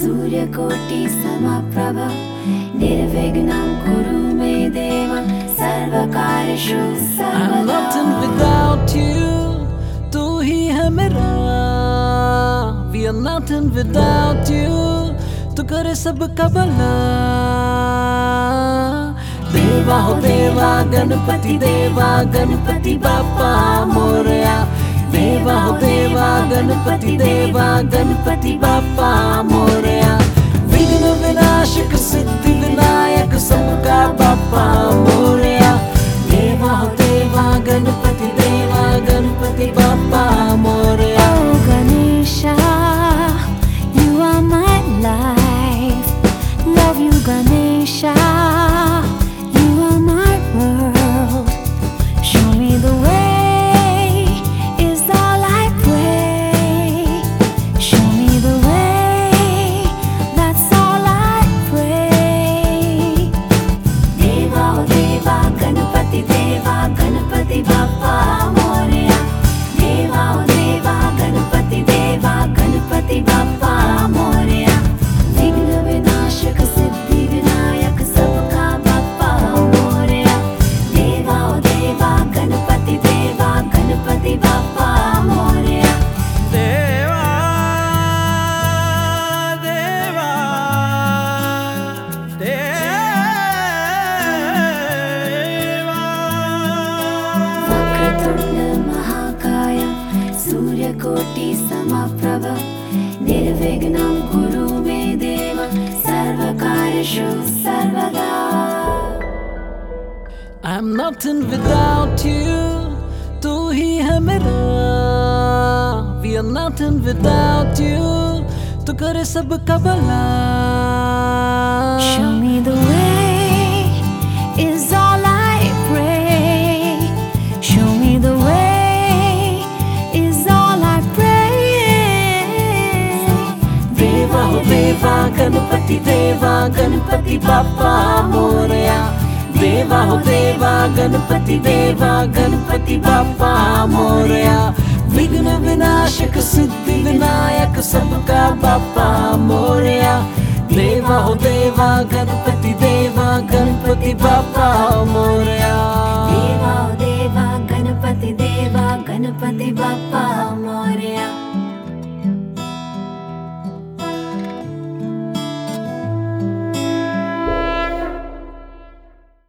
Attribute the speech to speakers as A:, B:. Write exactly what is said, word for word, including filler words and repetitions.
A: सूर्यकोटि समप्रभ निर्विघ्नं कुरु मे देव सर्वकार्येषु सर्वदा।
B: I'm nothing without you, तू ही है मेरा। We are nothing without you, तू करे सबका भला। देवा हो देवा गणपति देवा गणपति बाप्पा मोरया। देवा हो देवा गणपति देवा गणपति बाप्पा मोरया। विघ्न विनाशक सिद्धि विनायक सबका बाप्पा मोरया। देवा हो देवा गणपति देवा Ganpati Bappa Morya.
A: Oh Ganesha, you are my life. Love you Ganesha, you are my world. Show me the way is all I pray. Show me the way, that's all I pray. Deva oh Deva Ganapati Deva Ganapati Bappa Moria. Deva oh Deva Ganapati Deva Ganapati Bappa Moria. Vighna Vinashak Siddhi Vinayak Sabka Bappa Moria. Deva oh Deva Ganapati Deva Ganapati Bappa Moria.
B: देवा देवा देवा।
A: वक्रतुण्ड महाकाय सूर्यकोटि समप्रभ निर्विघ्नं कुरु मे देव सर्वकार्येषु सर्वदा।
B: I'm nothing without you, तू ही है मेरा। We are nothing without you, तू करे सबका भला।
A: Show me the way is all I pray. Show me the way is all I pray.
B: देवा हो देवा गणपति देवा गणपति बाप्पा मोरया। देवा हो देवा गणपति देवा गणपति बाप्पा मोरया। विघ्न विनाशक सिद्धि विनायक सबका बाप्पा मोरया। देवा हो देवा गणपति देवा गणपति बाप्पा मोरया।